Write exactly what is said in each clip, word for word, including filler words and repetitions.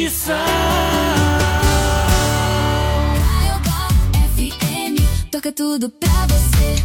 tradição. Caiobá F M, toca tudo pra você.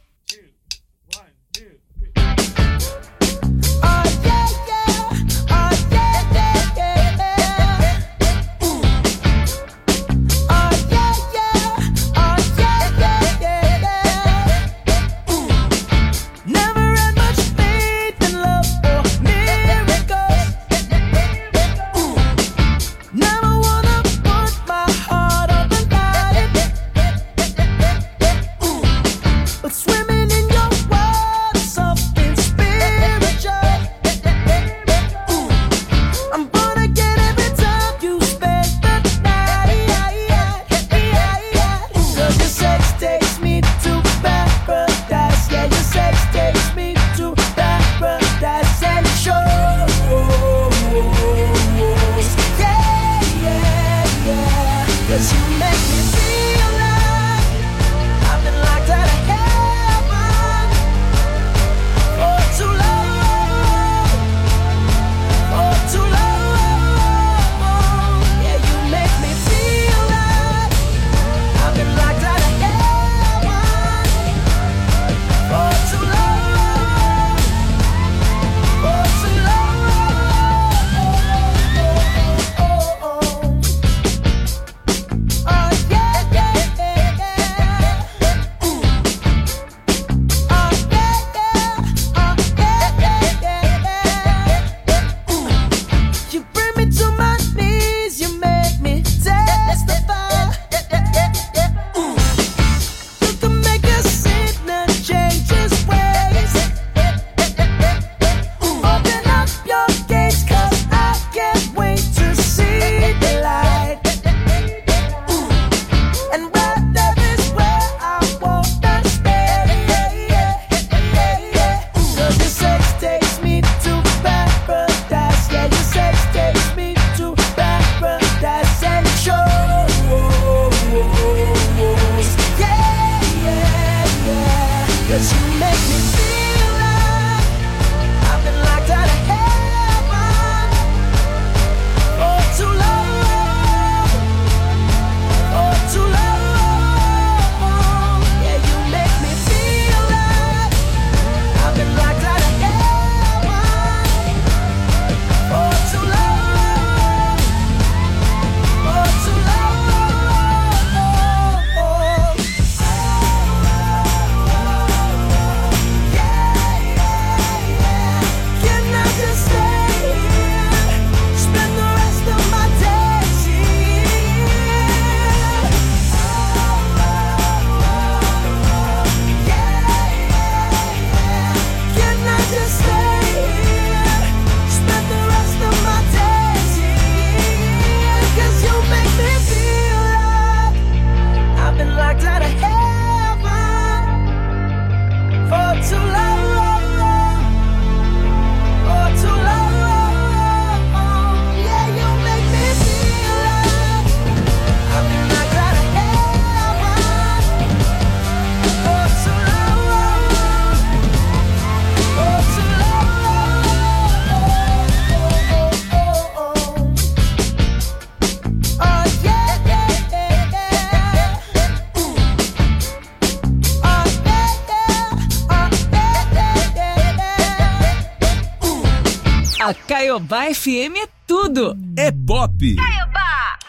A Caiobá F M é tudo. É pop. Caiobá.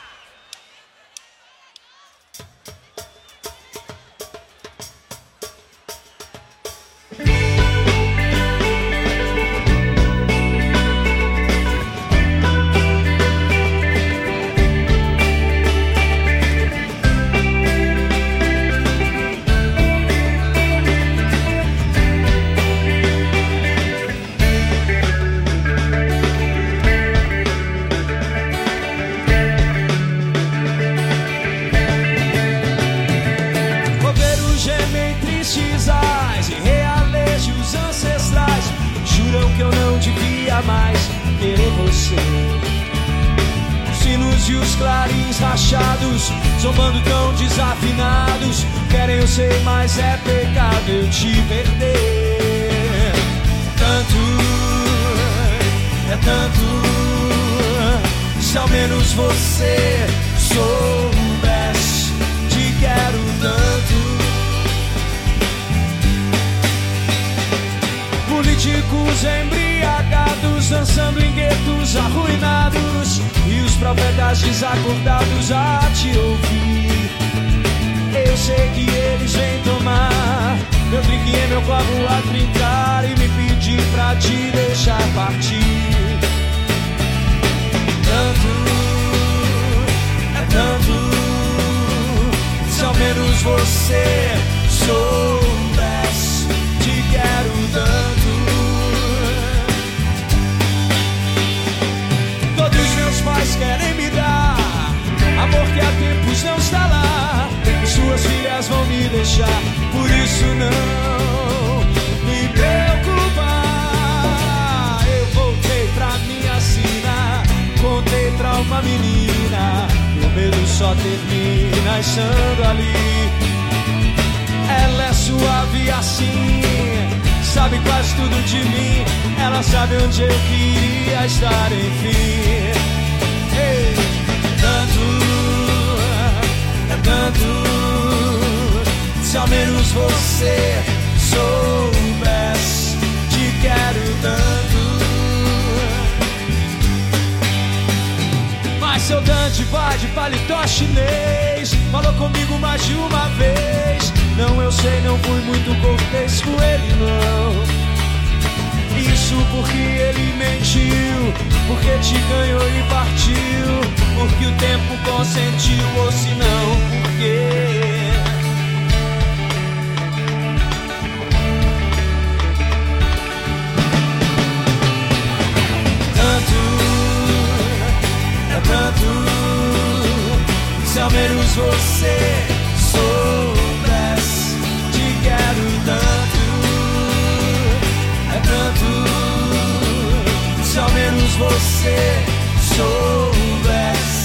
Que eu não devia mais querer você. Os sinos e os clarins rachados, zombando tão desafinados, querem eu sei, mas é pecado eu te perder. Tanto, é tanto, Se ao menos você soubesse, te quero tanto. Políticos embriagados, dançando em guetos arruinados, e os profetas desacordados a te ouvir. Eu sei que eles vêm tomar meu drink em meu copo a trincar e me pedir pra te deixar partir. Tanto, é tanto, se ao menos você soubesse, te quero tanto. Todos meus pais querem me dar amor que há tempos não está lá. Suas filhas vão me deixar, por isso não me preocupa. Eu voltei pra minha sina, contei pra uma menina, meu medo só termina estando ali. Ela é suave assim, sabe quase tudo de mim. Ela sabe onde eu queria estar, enfim. Ei, tanto, é tanto, se ao menos você soubesse, te quero tanto. Mas seu Dante vai de paletó chinês, falou comigo mais de uma vez. Não, eu sei, não fui muito cortês com ele, não. Isso porque ele mentiu, porque te ganhou e partiu, porque o tempo consentiu, ou se não, porque tanto, se ao menos você soubesse, te quero tanto. É tanto, se ao menos você soubesse.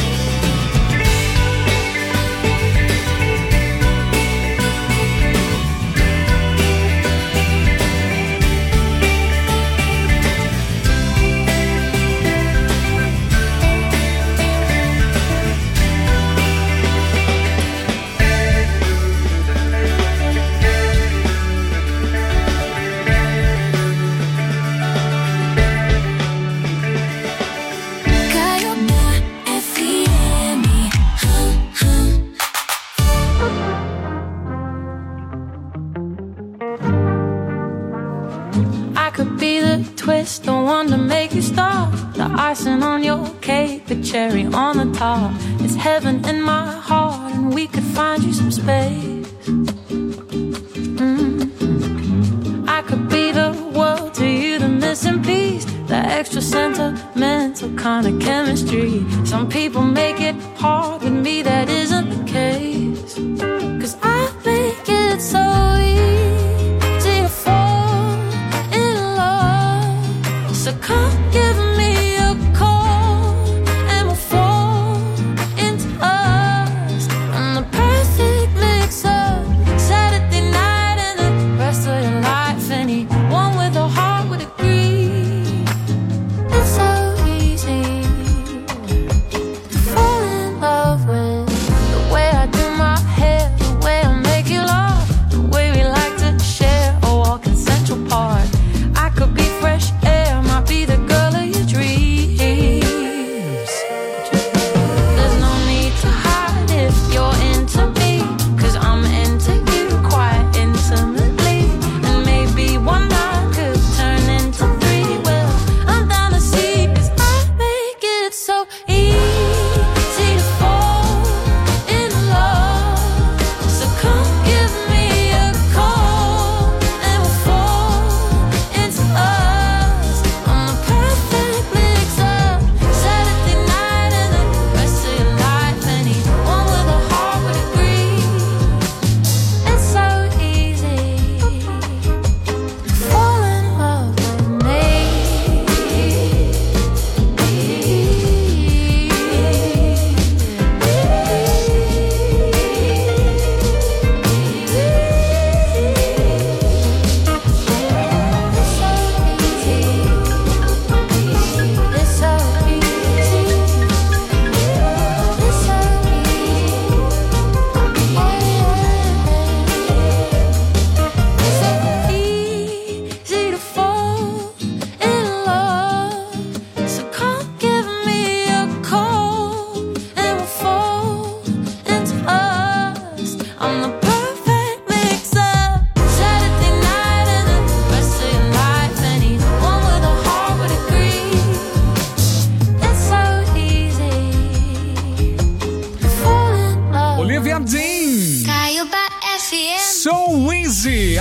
The one to make you stop, the icing on your cake, the cherry on the top. It's heaven in my heart, and we could find you some space. Mm-hmm. I could be the world to you, the missing piece, the extra sentimental kind of chemistry. Some people make it hard, with me that isn't the case. 'Cause I make it so easy to fall in love. So come give me a call and we'll fall into us. And the perfect mix of Saturday night and the rest of your life. Anyone with a heart would agree. It's so easy to fall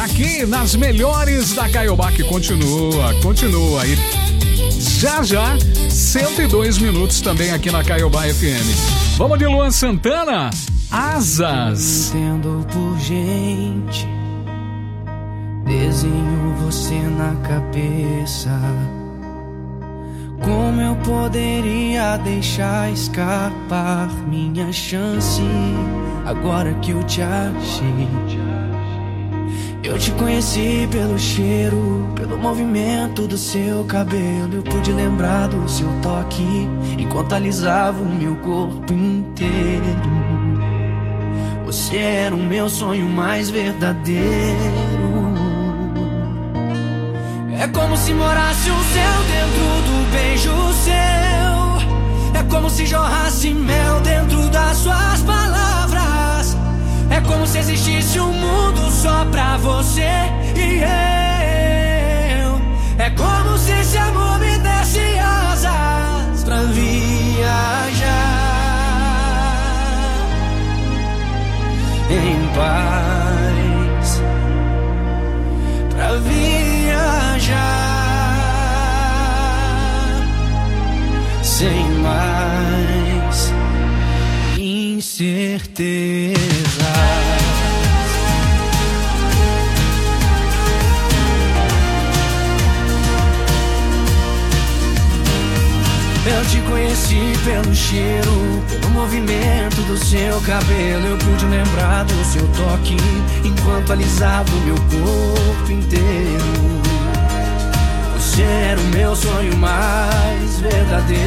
aqui nas melhores da Caiobá, que continua, continua aí. Já já, cento e dois minutos também aqui na Caiobá F M. Vamos de Luan Santana, Asas. Eu entendo por gente, desenho você na cabeça. Como eu poderia deixar escapar minha chance agora que eu te achei? Eu te conheci pelo cheiro, pelo movimento do seu cabelo. Eu pude lembrar do seu toque enquanto alisava o meu corpo inteiro. Você era o meu sonho mais verdadeiro. É como se morasse um céu dentro do beijo seu. É como se jorrasse mel dentro das suas palavras. É como se existisse um mundo só pra você e eu. É como se esse amor me desse asas pra viajar em paz, pra viajar sem mais incerteza. Eu te conheci pelo cheiro, pelo movimento do seu cabelo. Eu pude lembrar do seu toque enquanto alisava o meu corpo inteiro. Você era o meu sonho mais verdadeiro.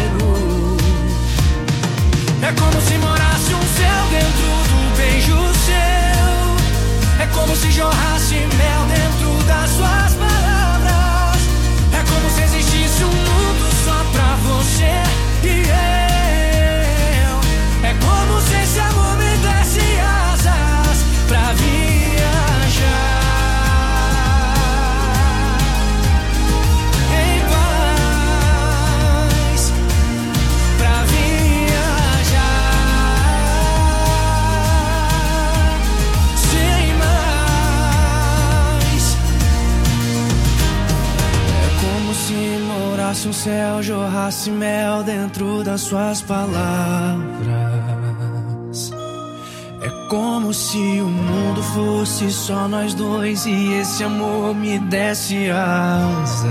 É como se morasse um céu dentro do beijo seu. É como se jorrasse mel dentro das suas palavras. É como se existisse um mundo só pra você e eu. É como se esse amor me desse asas pra viajar em paz, pra viajar sem mais. É como se morasse um céu, jorrasse mel dentro das suas palavras. É como se o mundo fosse só nós dois e esse amor me desse asas.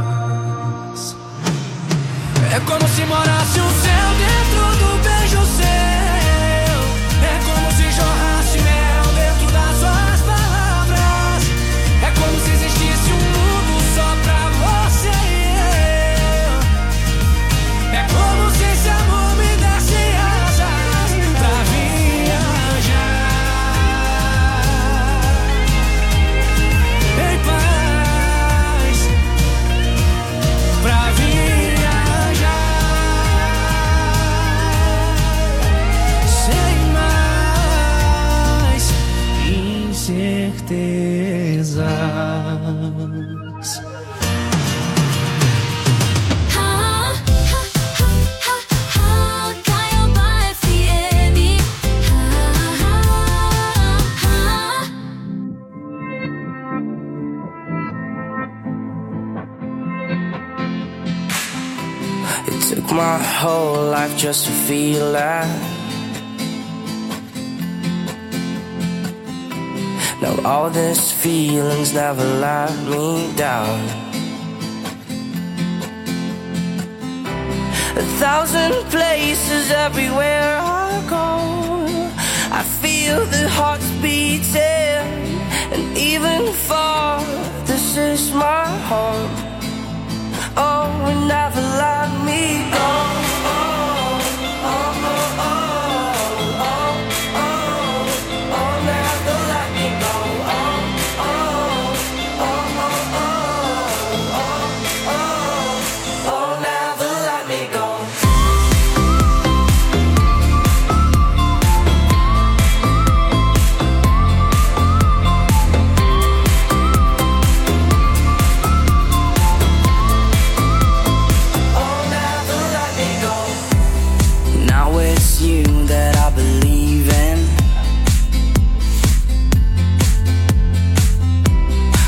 É como se morasse um céu dentro do beijo seu. É como se jorrasse mel dentro das suas palavras. É como se existisse um mundo só pra você e eu. É como se esse amor me desse asas pra viajar em paz, pra viajar sem mais incertezas. Ha, ha, ha, ha, ha, Caiobá F M. Ha, ha, ha. It took my whole life just to feel that. Now all these feelings never let me down. A thousand places everywhere I go, I feel the hearts beating, and even far, this is my home. Oh, and never let me go. Oh, oh, oh, oh, oh, oh, oh, never let me go. Oh, oh, oh, oh, oh, oh, oh, never let me go. Oh, never let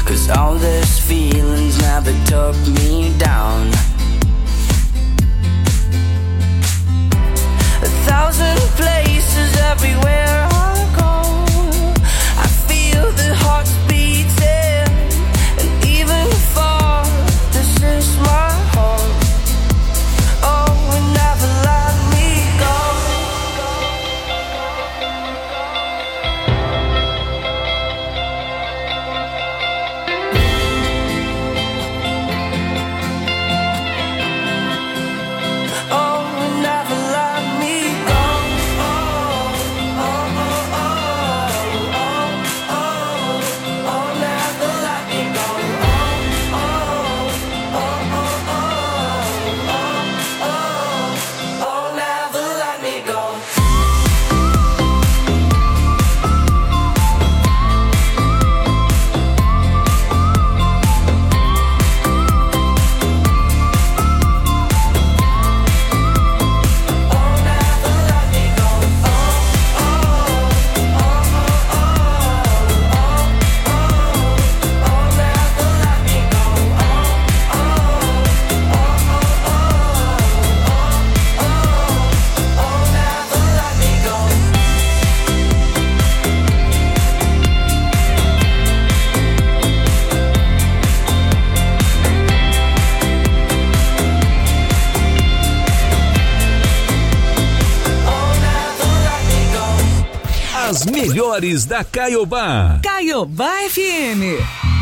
'cause all these feelings never took me down. A thousand places everywhere I go, I feel the hearts beating, and even far, this is my home. Oh, and never let me go. Oh, and never let me go. Oh, oh, oh, oh, oh, oh, oh, never let me go. Oh, oh, oh, oh, oh, oh, oh, never let me go. As melhores da Caiobá. Caiobá F M.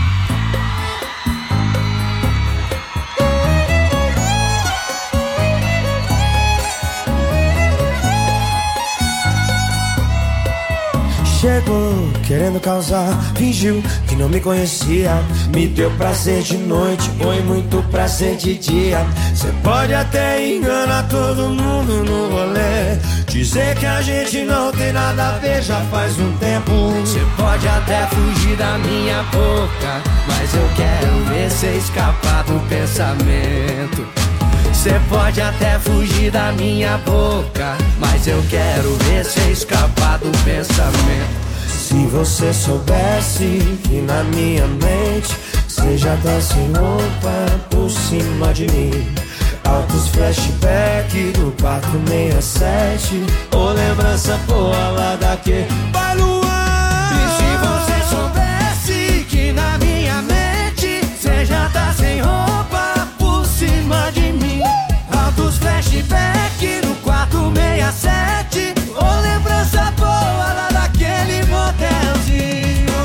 Chegou querendo causar, fingiu que não me conhecia. Me deu prazer de noite, foi muito prazer de dia. Cê pode até enganar todo mundo no rolê, dizer que a gente não tem nada a ver já faz um tempo. Cê pode até fugir da minha boca, mas eu quero ver cê escapar do pensamento. Cê pode até fugir da minha boca, mas eu quero ver cê escapar do pensamento. Se você soubesse que na minha mente cê já tá sem roupa por cima de mim. Altos flashback do quarto sessenta e sete, ou lembrança boa lá daquele Vai Luan. E se você soubesse que na minha mente cê já tá sem roupa por cima de mim. Altos flashback do quarto sessenta e sete, ou lembrança boa lá daquele motelzinho.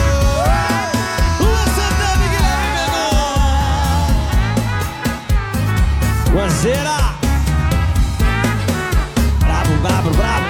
Lua Santana e Guilherme Mendonça. Guazeira. Bravo, bravo, bravo.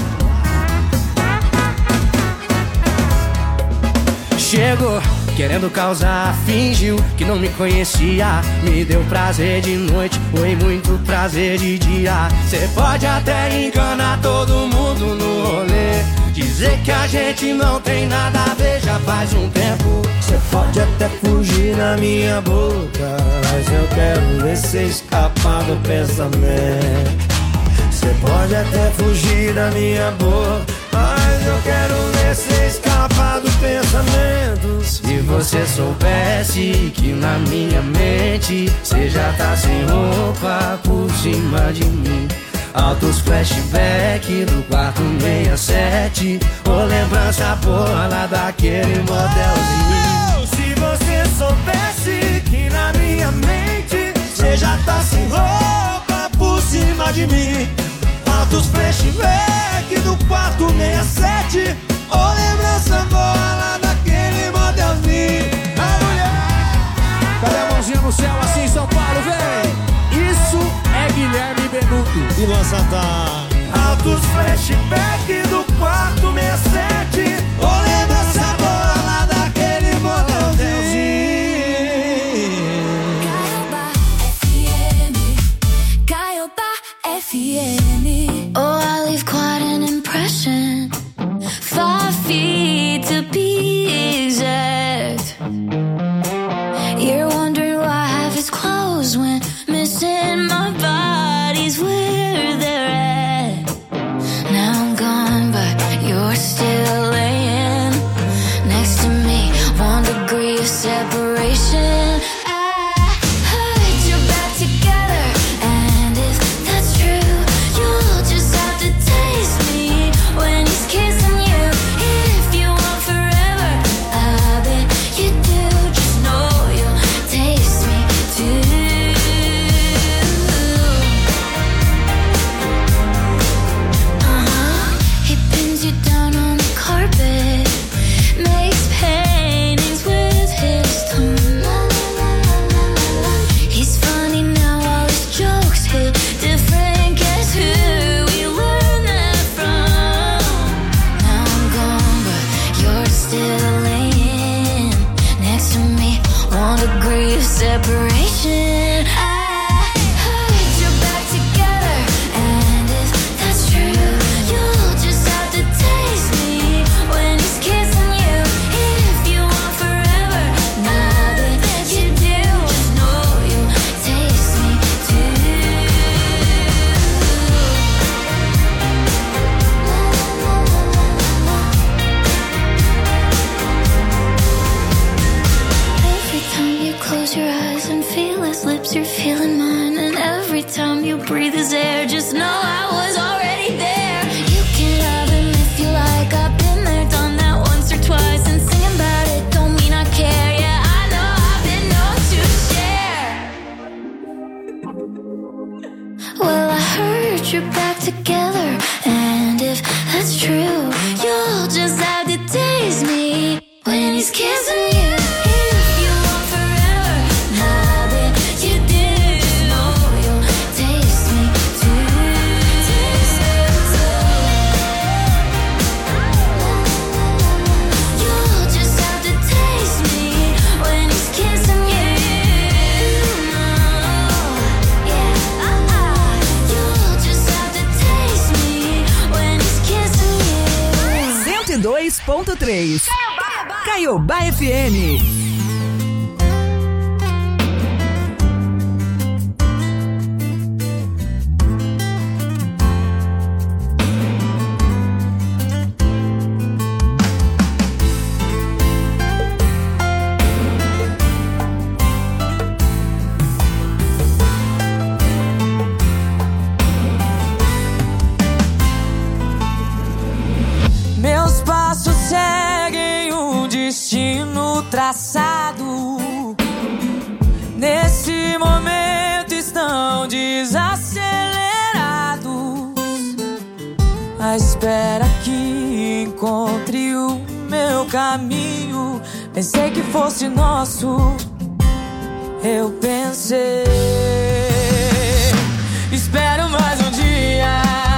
Chegou querendo causar, fingiu que não me conhecia. Me deu prazer de noite, foi muito prazer de dia. Cê pode até enganar todo mundo no rolê, dizer que a gente não tem nada a ver já faz um tempo. Cê pode até fugir na minha boca, mas eu quero ver cê escapar do pensamento. Cê pode até fugir da minha boca, mas eu quero ver cê escapar do pensamento. Se você soubesse que na minha mente cê já tá sem roupa por cima de mim. Altos flashback do quarto sessenta e sete, ou lembrança boa lá daquele motelzinho. Se você soubesse que na minha mente cê já tá sem roupa por cima de mim. Altos flashback do quarto sessenta e sete, ou lembrança boa lá daquele motelzinho. A mulher, Cadê a mãozinha no céu assim, São Paulo, vem! Isso é Guilherme Benuto e Luan Santana. Altos flashback do quarto sessenta e sete, ou lembrança boa lá daquele motelzinho. Caiobá F M. Oh, I leave quite an impression. Five feet to be exact. You're wondering why I have his clothes when missing my body's where they're at. Now I'm gone, but you're separation. I heard you're back together, and if that's true, you'll just have to taste me when he's kissing you. If you want forever, I bet you do. Just know you'll taste me too. Uh-huh. He pins you down on the carpet, makes paintings with his tongue. He's funny now, all his jokes hit different. Guess who we learned that from? Now I'm gone, but you're still laying next to me. One degree of separation. I heard you're back together, and if that's true, you'll just have to taste me when he's kissing you. If you want forever, now that you do, just know you'll taste me too. Every time you close your eyes and feel his lips, you're feeling mine. And every time you breathe his air, just know I was already there. You can love him if you like. I've been there, done that once or twice. And singing about it don't mean I care. Yeah, I know I've been known to share. Well, I heard you're back together, and if that's true, you'll just have to taste me when he's kissing you. If you want forever, now that you do, just know you'll taste me too. Taste me too. You'll just have to taste me when he's kissing you. Yeah, uh-uh. You'll just have to taste me when he's kissing you. cento e dois ponto três. Caiobá F M. Meus passos seguem um destino traçado. Nesse momento estão desacelerados, à espera que encontre o meu caminho. Pensei que fosse nosso, eu pensei. Espero mais um dia,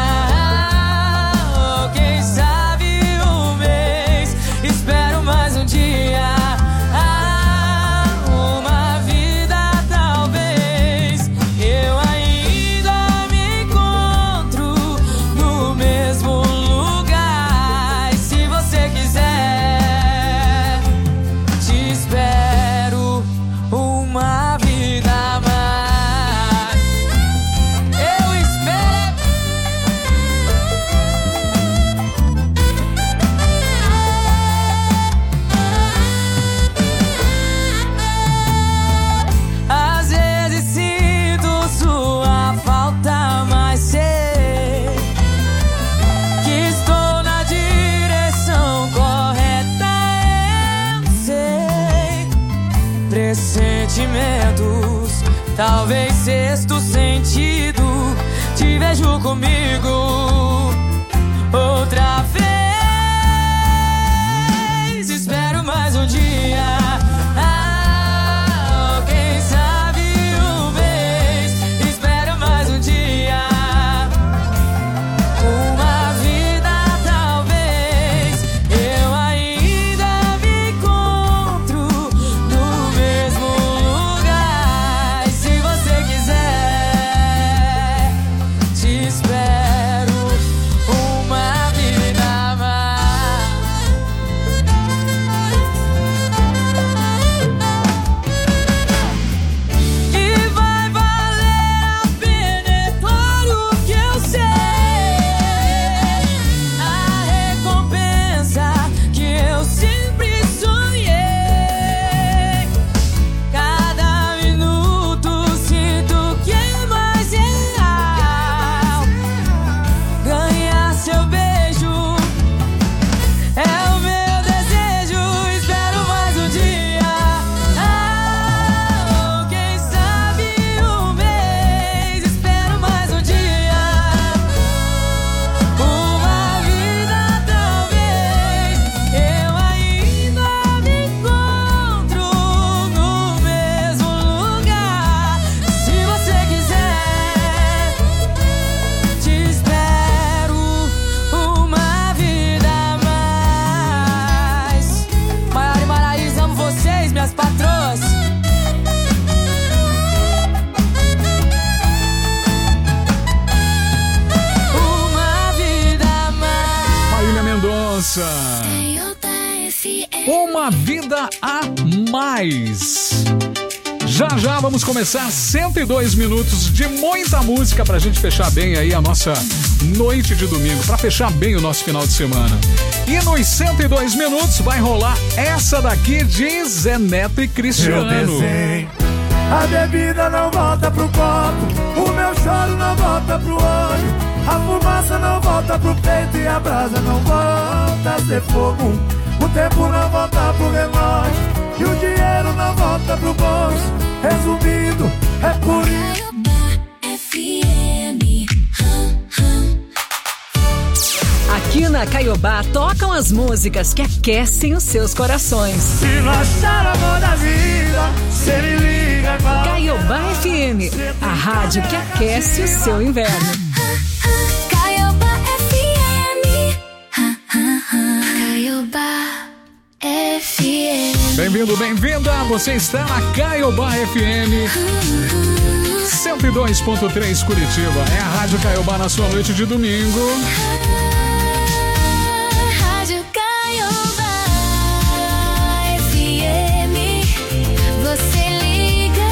ou quem sabe um mês. Espero mais um dia, ah, uma vida talvez. Eu ainda me encontro no mesmo lugar. E se você quiser, te espero uma vida a mais. Eu espero. Às vezes sinto sua falta, mas sei que estou na direção correta. Eu sei. Pressentimentos, talvez sexto sentido. Te vejo comigo outra vez. Espero mais um dia, ah, ou quem sabe um mês. Espero mais um dia, uma vida talvez. Eu ainda me encontro no mesmo lugar. E se você quiser, te espero uma vida a mais. pras patroas. Uma vida a mais. Marília Mendonça. Uma vida a mais. Já já vamos começar cento e dois minutos de muita música pra gente fechar bem aí a nossa noite de domingo, pra fechar bem o nosso final de semana. E nos cento e dois minutos vai rolar essa daqui de Zé Neto e Cristiano. Eu desenho, a bebida não volta pro copo, o meu choro não volta pro olho, a fumaça não volta pro peito e a brasa não volta a ser fogo. O tempo não volta pro relógio e o dinheiro não volta pro bolso. Resumindo, é por isso. Aqui na Caiobá tocam as músicas que aquecem os seus corações. Se não achar amor da vida, cê me liga. Caiobá F M, a rádio que aquece o seu inverno. Caiobá F M. Caiobá F M. Bem-vindo, bem-vinda. Você está na Caiobá F M cento e dois ponto três Curitiba. É a Rádio Caiobá na sua noite de domingo. Rádio Caiobá F M. Você liga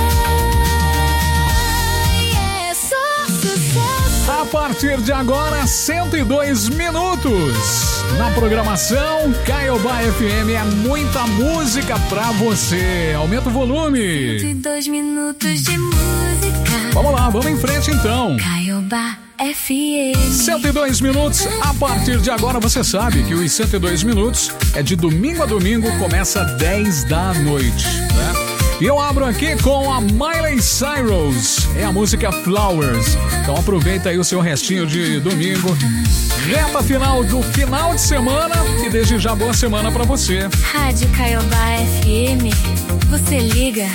e é só sucesso. A partir de agora, cento e dois minutos. Na programação, Caiobá F M é muita música pra você. Aumenta o volume. cento e dois minutos de música. Vamos lá, vamos em frente então. Caiobá F M. cento e dois minutos. A partir de agora, você sabe que os cento e dois minutos é de domingo a domingo, começa dez da noite, né? E eu abro aqui com a Miley Cyrus. É a música Flowers. Então aproveita aí o seu restinho de domingo. Reta final do final de semana e desde já boa semana pra você. Rádio Caiobá F M. Você liga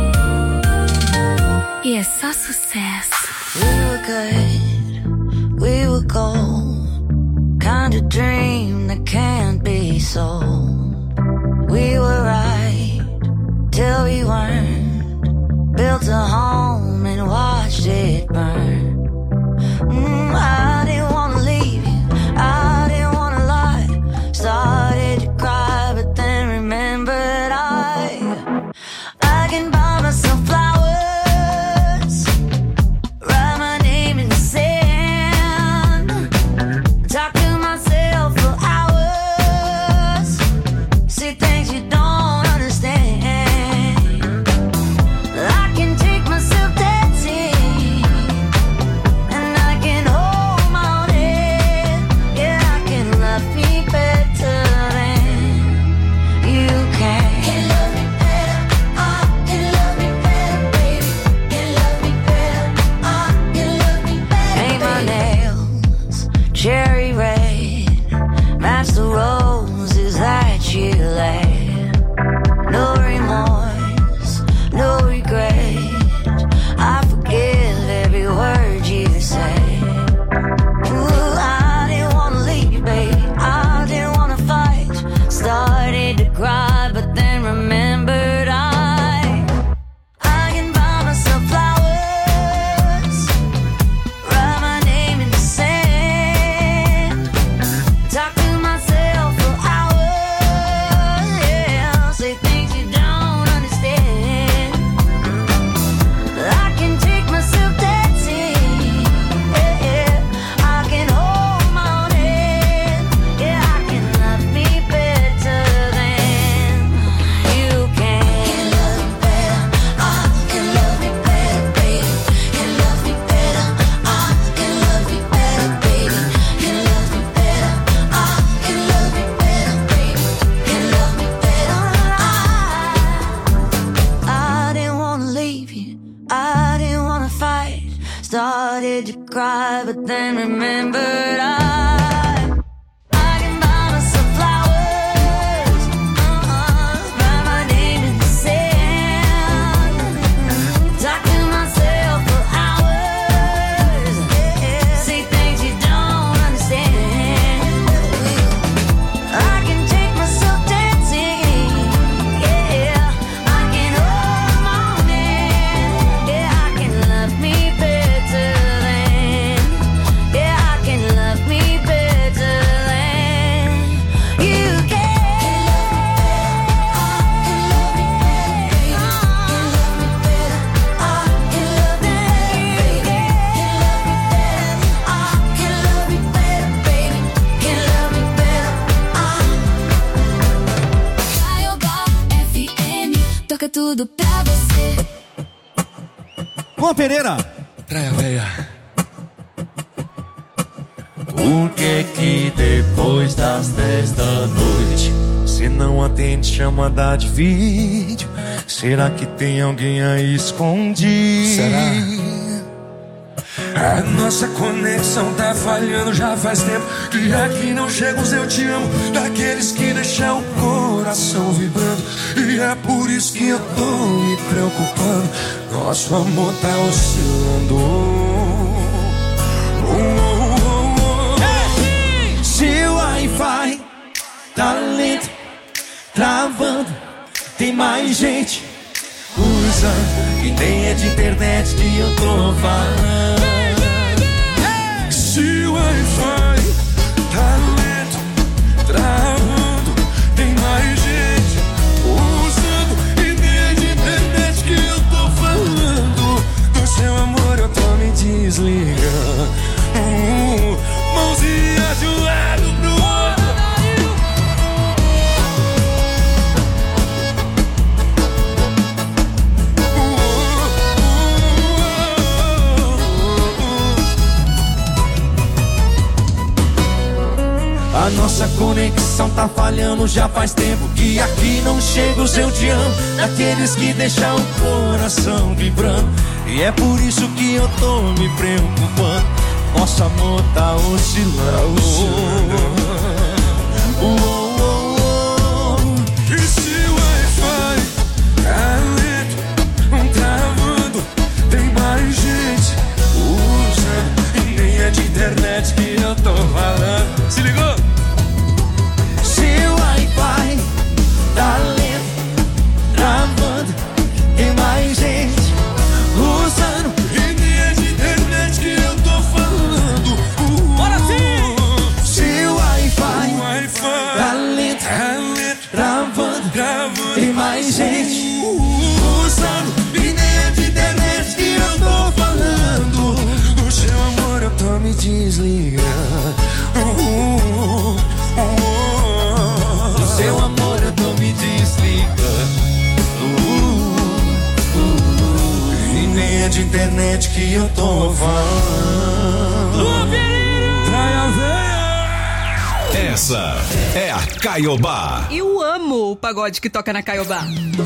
e é só sucesso. We were good, we were gold, kind of dream that can't be sold. We were right till we weren't, built a home and watched it burn. Mm, I didn't wanna leave you, I didn't wanna lie, started to cry but then remembered I I can buy myself flowers, write my name in the sand, talk to myself for hours, see things you don't understand. I can take myself dancing, and I can hold my own head. Yeah, I can love me better than you can. Can love me better, I can love me better, baby. Can love me better, I can love me better. Paint my nails cherry red, match the roses that you laid. No remorse, no regret, I forgive every word you say. Ooh, I didn't wanna leave you, baby, I didn't wanna fight, started to cry but then remembered I I can buy myself flowers, write my name in the sand, talk to myself for hours, yeah, say things you don't understand. I can take myself dancing, yeah, yeah, I can hold my own head, yeah, I can love me better than you can. Can love me better, I can love me better, baby. Can love me better, I can love me better, baby. Can love me better, I can love me better, baby. Can love me better, I I didn't wanna leave you, I didn't wanna fight, started to cry but then remembered I I can buy myself flowers, uh-uh, write my name in the sand, talk to myself for hours, yeah, say things you don't understand. I can take myself dancing, yeah, I toca tudo pra você. Juan Pereira. Praia Veia. Por que que depois das dez da noite você não atende chamada de vídeo? Será que tem alguém aí escondido? Será? A nossa conexão tá falhando já faz tempo. Que aqui não chega os eu te amo, daqueles que deixam o coração vibrando. E é por isso que eu tô me preocupando. Nosso amor tá oscilando. Oh, oh, oh, oh. Seu Wi-Fi tá lento, travando. Tem mais gente usando, e nem é de internet que eu tô falando. Se o Wi-Fi tá lento, travando, tem mais gente usando, e nem é de internet que eu tô falando. Do seu amor eu tô me desligando. uh, Mãozinha de um lado pro outro. A nossa conexão tá falhando já faz tempo. Que aqui não chega o seu te amo, daqueles que deixam o coração vibrando. E é por isso que eu tô me preocupando. Nosso amor tá oscilando. Oh, oh, oh, oh. E se o Wi-Fi tá lento, travando, tem mais gente usando, e nem é de internet que eu tô falando. Se ligou? Seu Wi-Fi tá lento, travando, tem mais gente usando, e nem é de internet que eu tô falando. uh, Bora sim! Seu Wi-Fi O Wi-Fi tá lento, tá lento, travando, travando, tem mais gente usando, e nem é de internet que eu tô falando. Do seu amor eu tô me desligando. uh, uh, uh, do seu amor eu tô me desligando. uh, uh, E nem é de internet que eu tô falando. Praia Veia. Essa é a Caiobá. Eu amo o pagode que toca na Caiobá.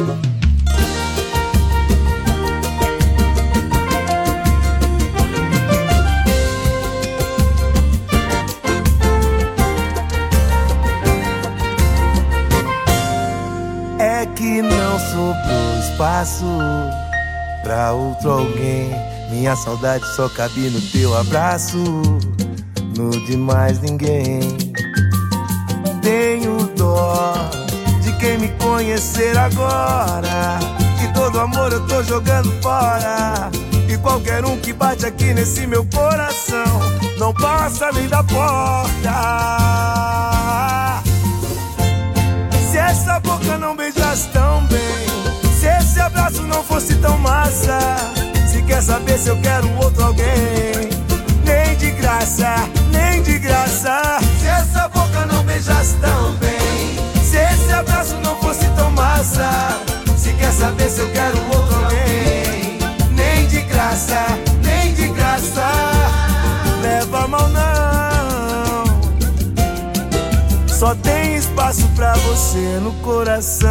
É que não sobrou espaço pra outro alguém. Minha saudade só cabe no teu abraço, no de mais ninguém. Tenho dó de quem me conhecer agora, que todo amor eu tô jogando fora. E qualquer um que bate aqui nesse meu coração não passa nem da porta. Se essa boca não beijasse tão bem, se esse abraço não fosse tão massa, se quer saber se eu quero outro alguém, nem de graça, nem de graça. Se essa boca não beijasse tão bem, se esse abraço não fosse tão massa, se quer saber se eu quero outro alguém, nem de graça, nem de graça. Leva mal não, só tem espaço pra você no coração.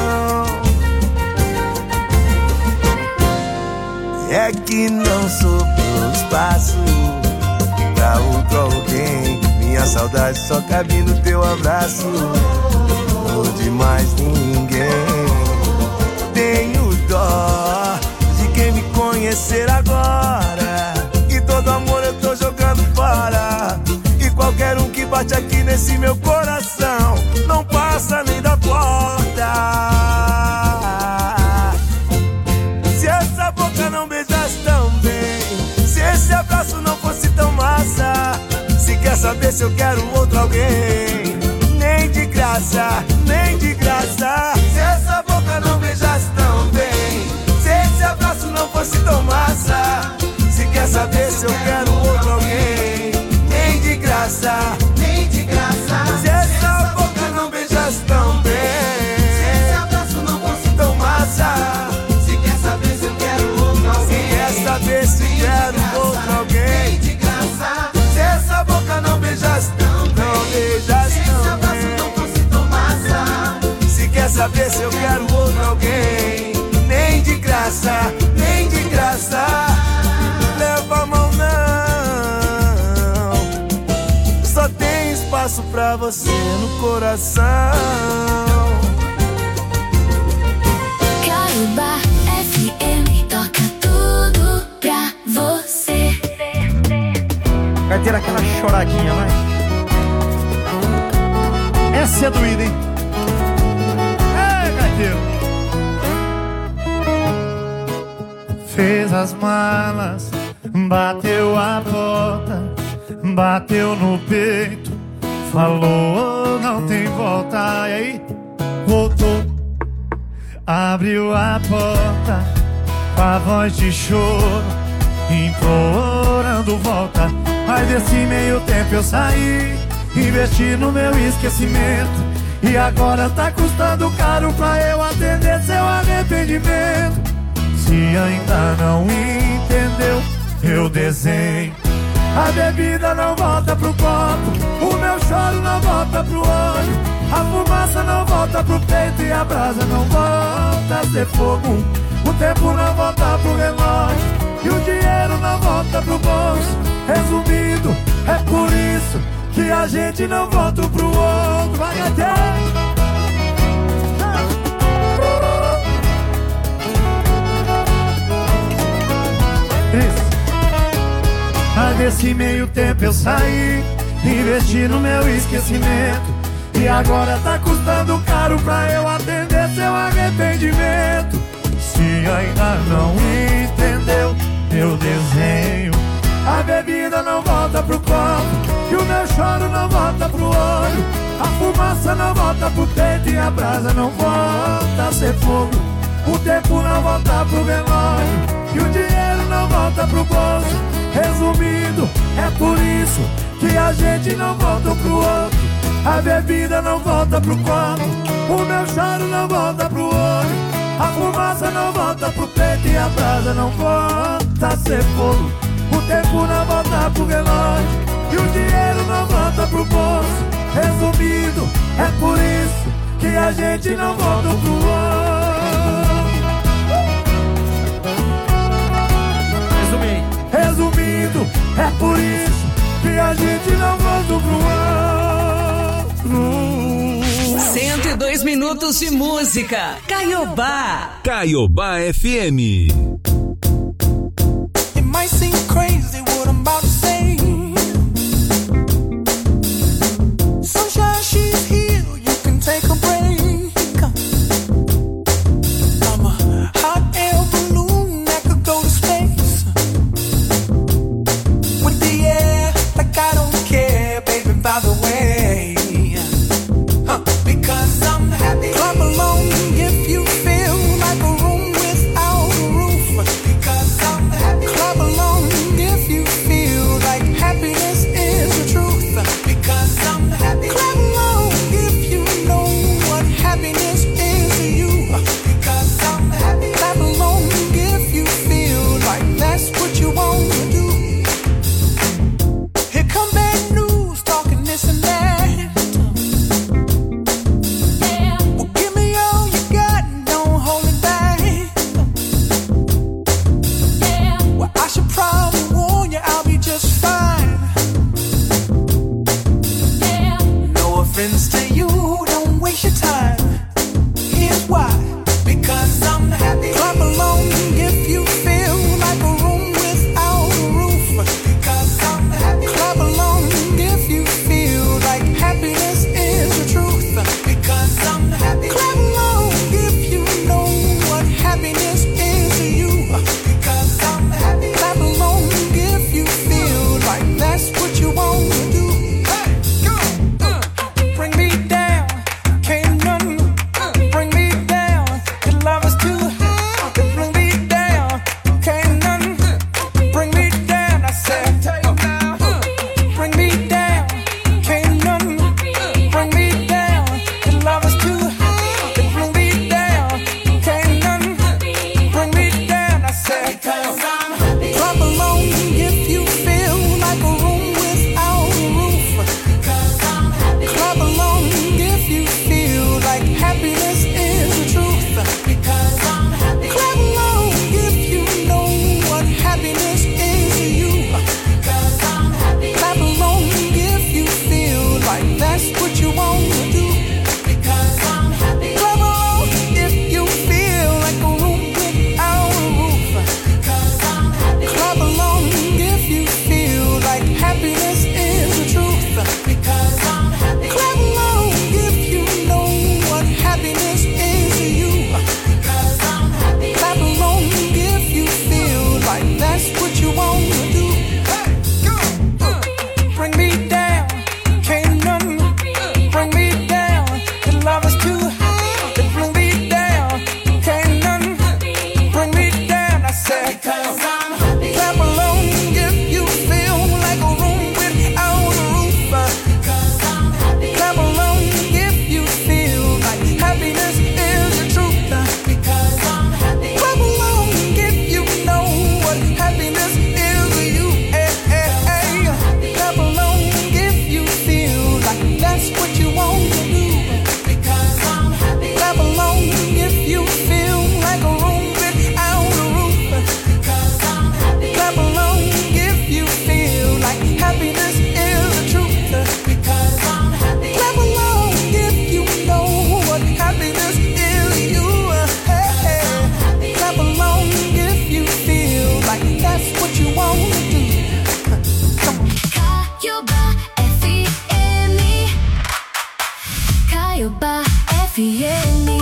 É que não sobrou espaço pra outro alguém. Minha saudade só cabe no teu abraço, no de mais ninguém. Tenho dó de quem me conhecer agora, que todo amor eu tô jogando fora. E qualquer um que bate aqui nesse meu coração não passa nem da porta. Se essa boca não beijasse tão bem, se esse abraço não fosse tão massa, se quer saber se eu quero outro alguém, nem de graça, nem de graça. Se essa boca não beijasse tão bem, se esse abraço não fosse tão massa, se quer saber se eu quero outro alguém, nem de graça, nem de graça. Se essa boca não beijasse tão bem, se esse abraço não fosse tão massa, pra você no coração. Caiobá F M toca tudo pra você. Vai ter aquela choradinha, vai. Essa é doída, hein? Ei, gaiteiro. Fez as malas, bateu a porta, bateu no peito, falou não tem volta. E aí, voltou, abriu a porta, com a voz de choro, implorando volta. Mas desse meio tempo eu saí, investi no meu esquecimento, e agora tá custando caro pra eu atender seu arrependimento. Se ainda não entendeu, eu desenho. A bebida não volta pro copo, o meu choro não volta pro olho, a fumaça não volta pro peito e a brasa não volta a ser fogo. O tempo não volta pro relógio e o dinheiro não volta pro bolso. Resumindo, é por isso que a gente não volta pro outro. Vai até isso. Mas nesse meio tempo eu saí, investi no meu esquecimento, e agora tá custando caro pra eu atender seu arrependimento. Se ainda não entendeu, eu desenho. A bebida não volta pro copo, e o meu choro não volta pro olho, a fumaça não volta pro peito e a brasa não volta a ser fogo. O tempo não volta pro relógio e o dinheiro não volta pro bolso. Resumindo, é por isso que a gente não volta pro outro. A bebida não volta pro copo, o meu choro não volta pro olho, a fumaça não volta pro peito e a brasa não volta a ser fogo. O tempo não volta pro relógio e o dinheiro não volta pro bolso. Resumindo, é por isso que a gente não volta pro outro. Resumindo, Resumindo, é por isso que a gente não volta pro outro. cento e dois minutos de música. Caiobá. Caiobá F M. It might seem crazy what I'm about to say. Sunshine, she's here, you can take a break. I'm a hot air balloon that could go to space. With the air, like I don't care, baby, by the way. Huh, because I'm happy. Clap along if you feel like a room without a roof. Because I'm happy. Clap along if you feel Because I'm happy. Clap along if you feel like a room without a roof. Because I'm happy. Clap along if you feel like happiness is the truth. Because I'm happy. Clap along if you know what happiness is to you. Hey, hey, hey. Clap along if you feel like that's what you want to do. Because I'm happy. Clap along if you feel like a room without a roof. Because I'm happy. Clap along if you feel like happiness is the truth. Because I'm happy. Clap along if you know what happiness is to you. Hey, hey. Clap along if you feel like that's what you want to do. Caiobá F M. Caiobá F M.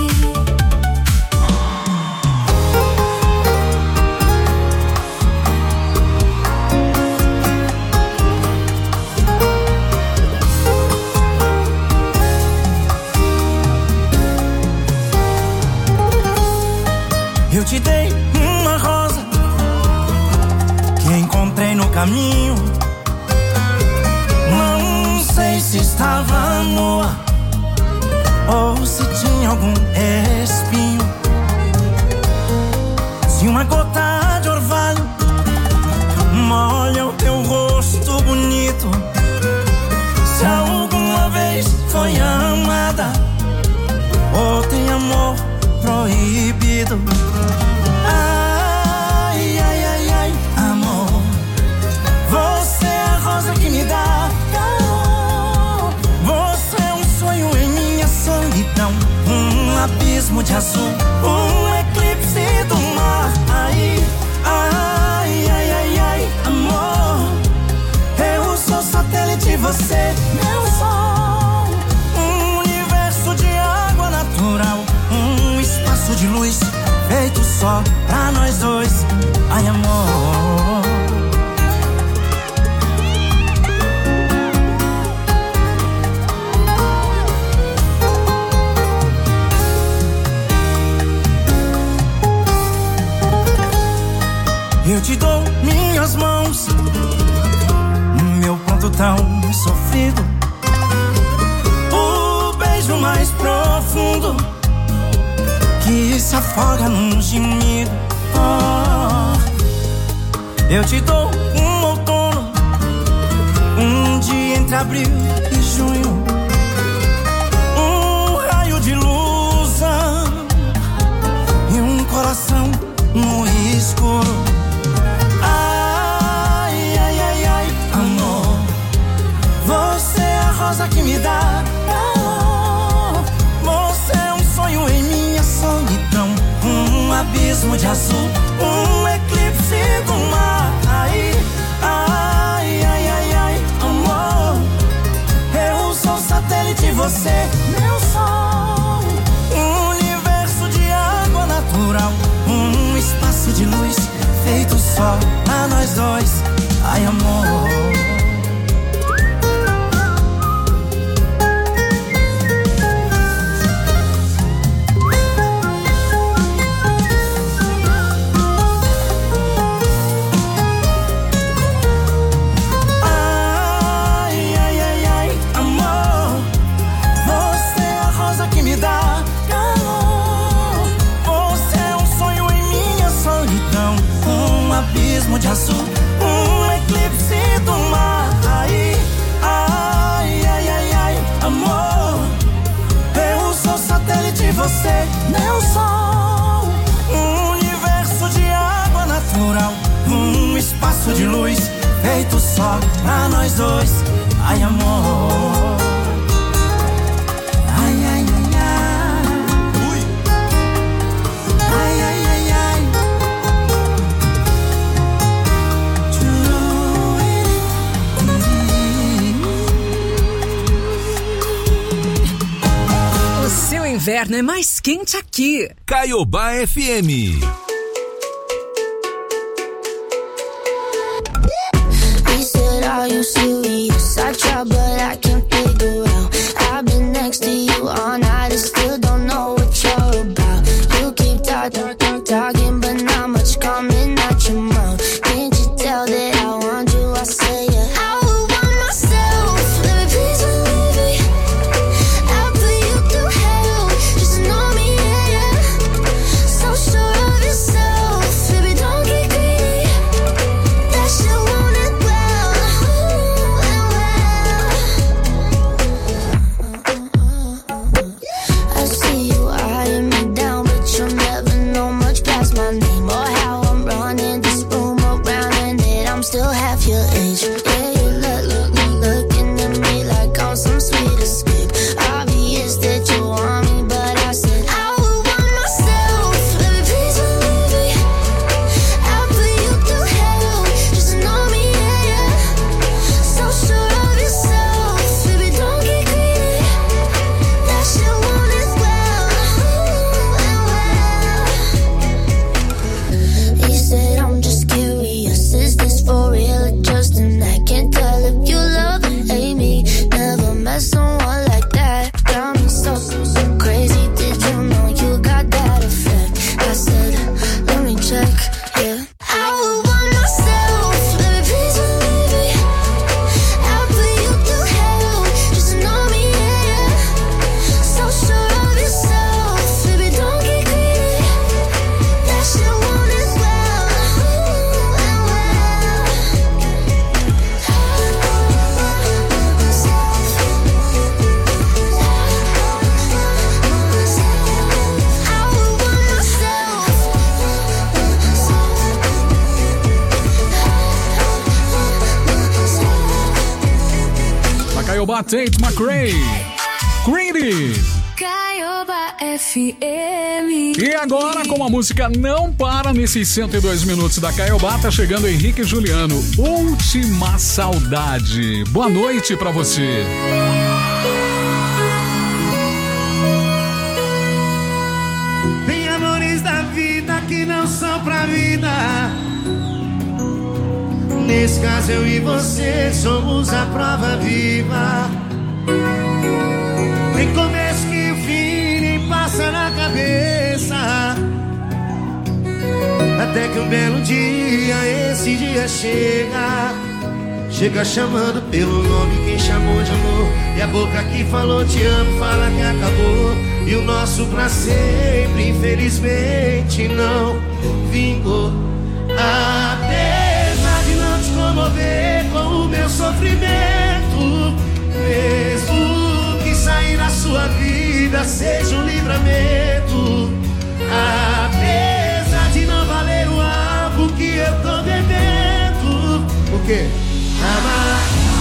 Eu te dei uma rosa que encontrei no caminho. Não sei se estava nua ou se tinha algum espinho. Se uma gota de orvalho molha o teu rosto bonito, se alguma vez foi amada ou tem amor proibido. Ai, ai, ai, ai, amor, você é a rosa que me dá calor. Você é um sonho em minha solidão, um abismo de azul, um eclipse do mar. Ai, ai, ai, ai, ai, amor, eu sou satélite, você meu sol. Um universo de água natural, um espaço de luz feito só pra nós dois. Ai, amor, eu te dou minhas mãos, meu ponto tão sofrido, o beijo mais profundo que se afoga num gemido. Oh, eu te dou um outono, um dia entre abril e junho, um raio de luz e um coração no escuro. Ai, ai, ai, ai, amor, você é a rosa que me dá calor. Você é um sonho em minha solidão, um abismo de azul, um eclipse do mar. Ai, ai, ai, ai, ai, amor, eu sou satélite, você meu sol. Um universo de água natural, um espaço de luz feito só pra nós dois. Ai, amor, de azul, um eclipse do mar. Ai, ai, ai, ai, ai, amor, eu sou satélite, você meu sol. Um universo de água natural, um espaço de luz feito só pra nós dois. Ai, amor, ai, ai, ai, ai. Ui. Ai, ai, ai, ai. O seu inverno é mais quente aqui. Caiobá F M. Are you serious? I try but I can't figure out. I've been next to you all night and still don't know what you're about. You keep talking, talking, but not much coming out what's my name or how I'm running this room around, and that I'm still half your age. Yeah, you look, look, look, looking at me like I'm some sweet escape. Obvious that you want me, but I said I would want myself. Baby, please believe me. I'll put you through hell. Just know me, yeah, yeah. So sure of yourself. Baby, don't get greedy. That shit won't as well. He said I'm just curious. Is this for real or just an act? Can't tell if you love or hate me. Never met someone like that. Got me so, so crazy. Did you know you got that effect? I said, let me check, yeah. I would want myself. Baby, please believe me. I'll put you through hell. Just know me, yeah, yeah. So sure of yourself. Baby, don't get greedy. That shit won't as well. Na Caiobá, Tate McRae. Greedy. Caiobá F M. E agora, como a música não para nesses cento e dois minutos da Caiobá, tá chegando Henrique e Juliano. Última Saudade. Boa noite pra você. Tem amores da vida que não são pra vida. Nesse caso eu e você somos a prova viva. Nem começo que o fim nem passa na cabeça. Até que um belo dia, esse dia chega. Chega chamando pelo nome quem chamou de amor. E a boca que falou te amo fala que acabou. E o nosso pra sempre infelizmente não vingou. Apesar de não te comover com o meu sofrimento, mesmo que sair da sua vida seja um livramento. Apesar de não valer o algo que eu tô devendo. O quê? Amar.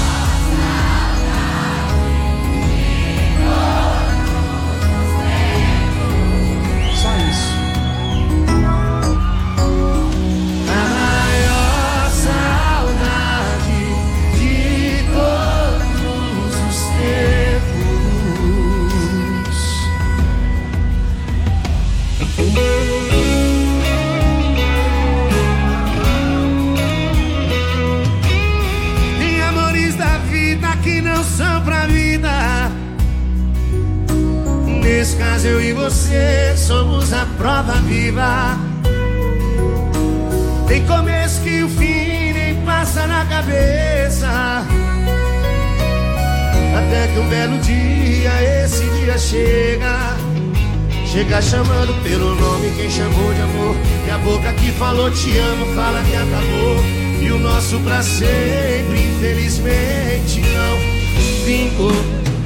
Só isso. A maior saudade de todos os tempos. Tem amores da vida que não são pra vida. Nesse caso eu e você somos a prova viva. Tem começo que o fim nem passa na cabeça. Até que um belo dia, esse dia chega. Chega chamando pelo nome quem chamou de amor. E a boca que falou te amo fala que acabou. E o nosso pra sempre infelizmente não vingou.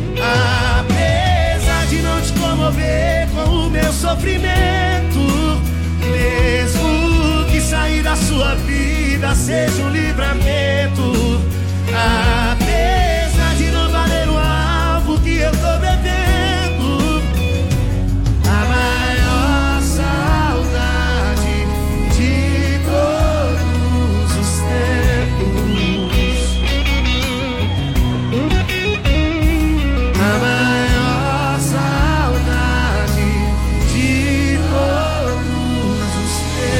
Apesar de não te comover com o meu sofrimento, mesmo que sair da sua vida seja um livramento. Apesar de não valer o alvo que eu tô bebendo, a maior saudade de todos os tempos. A maior saudade de todos os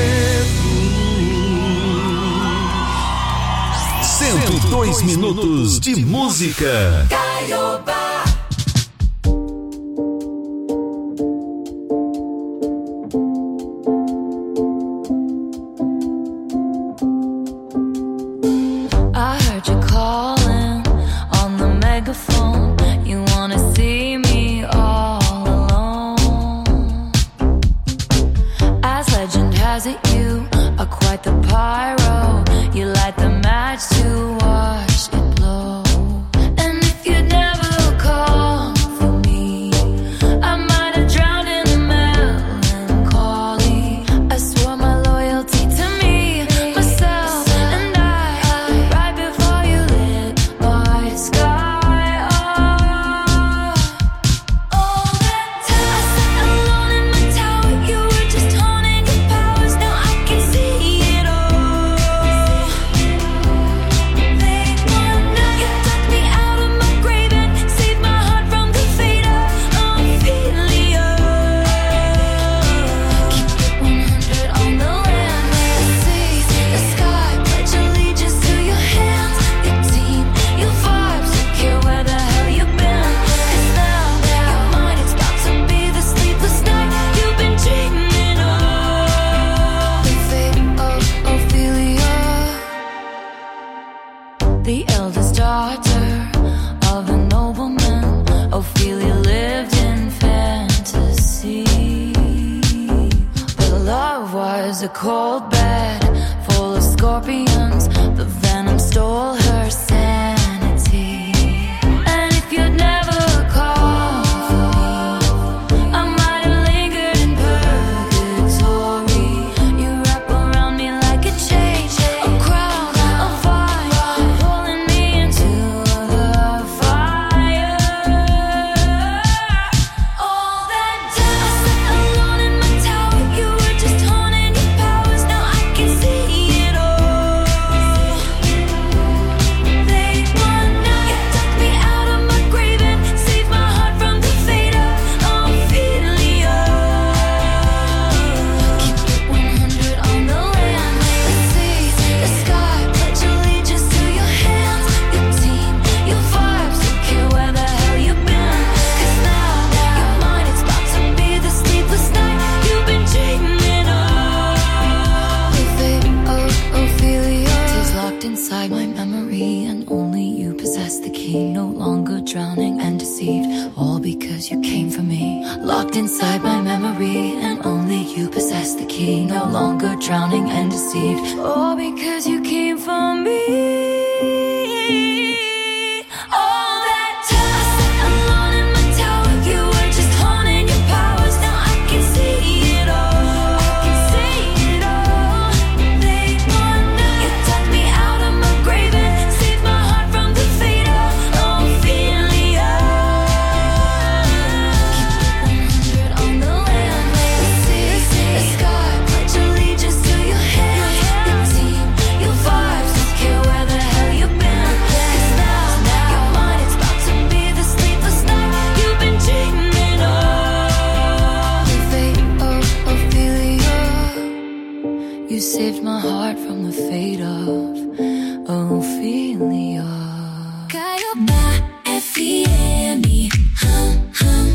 tempos. cento e dois minutos de música. Caiobá. I heard you calling on the megaphone. You wanna see me all alone. As legend has it, you are quite the pyro. You light the match to watch it blow. And if you never call for me, I might have drowned in the melancholy. I swore my was a cold bed full of scorpions. The venom stole her sanity. And if you'd never called for me, I might have lingered in purgatory. You wrap around me like a chain, a crown, a fire, pulling me into the fire. All that time I sat alone in my tower, you were just honing your powers. Now I can see it all. They won now. You took me out of my grave and saved my heart from the fate of Ophelia. Keep it one hundred on the land. The sea, the sky, pledge allegiance to your hands. Your team, your vibes, don't care where the hell you've been. 'Cause now, your mind, it's about to be the sleepless night you've been dreaming of. The fate of Ophelia is locked inside my memory, and only you possess the key. No longer drowning and deceived, all because you came for me. Locked inside my memory, and only you possess the key. No longer drowning and deceived, all because you came for me. All that time I sat alone in my tower, you were just honing your powers. Now I can see it all. I can see it all. They won now. You took me out of my grave and saved my heart from the fate of Ophelia. Keep it one hundred on the land. The sea, the sky, pledge allegiance to your hands. Your team, your vibes, don't care where the hell you've been. 'Cause now, your mind, it's about to be the sleepless night you've been dreaming of. The fate of Ophelia. You saved my heart from the fate of Ophelia. Caiobá F M. Hum, hum.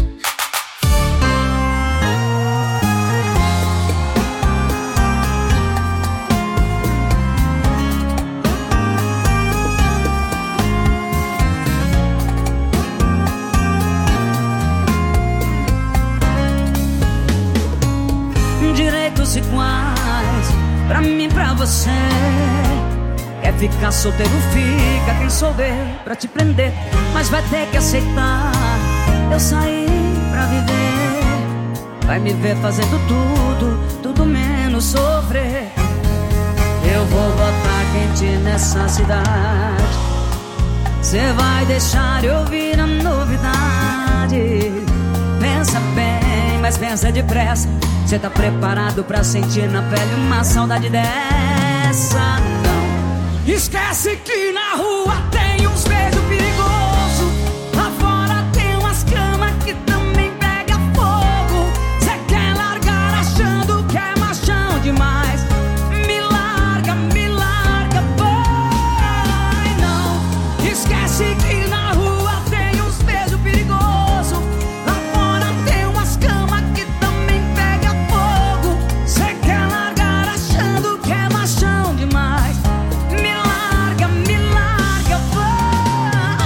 Direitos iguais pra mim, pra você. Quer ficar solteiro, fica. Quem souber pra te prender, mas vai ter que aceitar. Eu saí pra viver. Vai me ver fazendo tudo, tudo menos sofrer. Eu vou botar quente nessa cidade. Cê vai deixar eu ouvir a novidade. Pensa bem, mas pensa depressa. Cê tá preparado pra sentir na pele uma saudade dessa? Não. Esquece que na rua tem uns beijos perigosos. Lá fora tem umas camas que também pega fogo. Cê quer largar achando que é machão demais. Me larga, me larga, vai. Não. Esquece que na rua tem uns beijos perigosos. Lá fora tem umas camas que também pega fogo. Cê quer largar achando que é machão demais. Me larga, me larga, vai.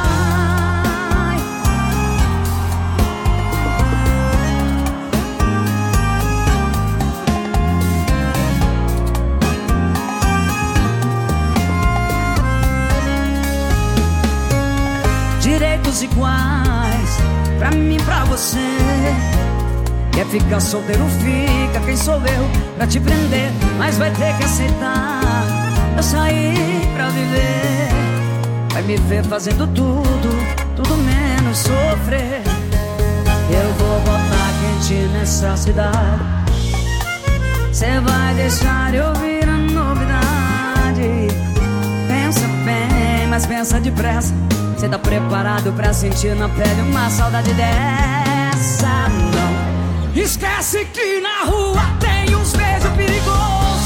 Direitos iguais pra mim, pra você. Quer ficar solteiro, fica. Quem sou eu pra te prender, mas vai ter que aceitar. Eu saí pra viver. Vai me ver fazendo tudo, tudo menos sofrer. Eu vou botar quente nessa cidade. Cê vai deixar eu ouvir a novidade. Pensa bem, mas pensa depressa. Cê tá preparado pra sentir na pele uma saudade dessa? Não. Esquece que na rua tem uns beijos perigosos.